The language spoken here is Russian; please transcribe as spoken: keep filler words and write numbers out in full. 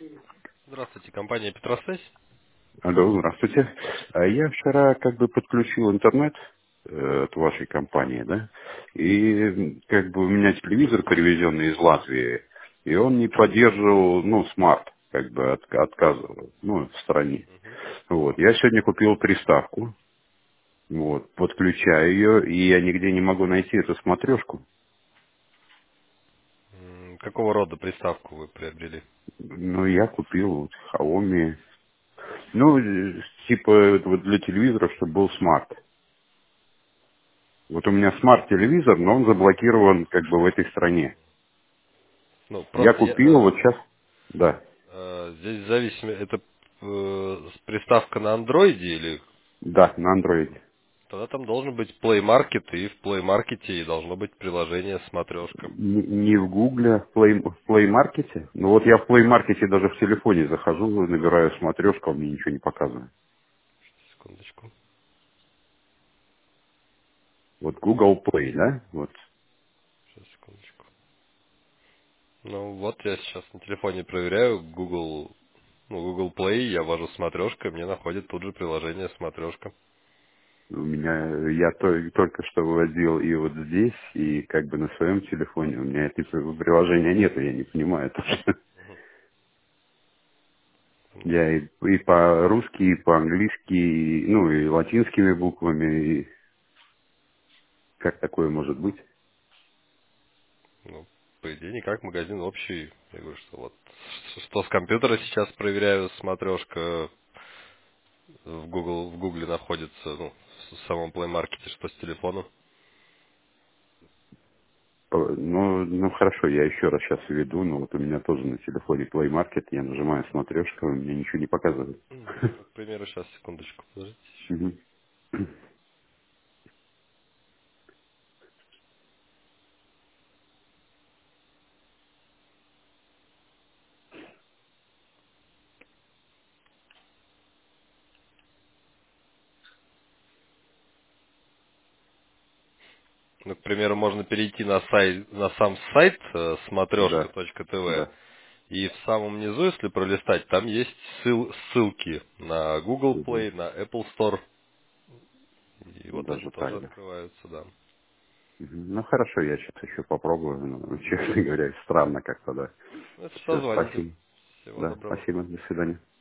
Здравствуйте, компания Петросвязь. Алло, здравствуйте. А Я вчера как бы подключил интернет э, от вашей компании, да, и м, как бы у меня телевизор привезенный из Латвии, и он не поддерживал, ну, смарт, как бы от- отказывал, ну, в стране. Вот. Я сегодня купил приставку, вот, подключаю ее, и я нигде не могу найти эту смотрешку. М, Какого рода приставку вы приобрели? Ну, я купил вот Xiaomi, ну, э, типа вот для телевизора, чтобы был смарт. Вот у меня смарт-телевизор, но он заблокирован как бы в этой стране. Ну, Я просто я, купил э, вот сейчас, да, э, здесь зависимо, это э, приставка на андроиде или да, на андроиде. тогда там должен быть Play Market, и в Play Market и должно быть приложение смотрешка. Не, не в Гугле, а в Play, в Play Market. Ну вот я в Play Market даже в телефоне захожу, набираю смотрешку, а мне ничего не показывает. Секундочку. Вот Google Play, да? Вот. Сейчас, секундочку. Ну вот я сейчас на телефоне проверяю Google, ну, Google Play, я ввожу смотрешка, мне находит тут же приложение смотрешка. У меня, я то- только что выводил и вот здесь, и как бы на своем телефоне. У меня этого приложения нет, я не понимаю это. Я и, и по-русски, и по-английски, и, ну, и латинскими буквами, и как такое может быть? Ну, по идее, никак, магазин общий. Я говорю, что вот что с компьютера сейчас проверяю, смотрешка в Google, в Гугле находится, ну, в самом Play Market, что с телефоном. По- Ну, ну хорошо, я еще раз сейчас введу, но вот у меня тоже на телефоне Play Market, я нажимаю смотрешку, у меня ничего не показывает. М, Ну, к примеру, сейчас, секундочку, подождите еще. Мгм. Ну, к примеру, можно перейти на сайт, на сам сайт смотрешка Да, точка тв, да, и в самом низу, если пролистать, там есть ссыл- ссылки на Google Мгм. Play, на Apple Store, и вот они Даже тоже так, да. открываются, да. Мгм. Ну хорошо, я сейчас еще попробую, но, честно говоря, странно как-то, да. Ну, это Все, созвоните. спасибо. Всего Да, доброго. спасибо, до свидания.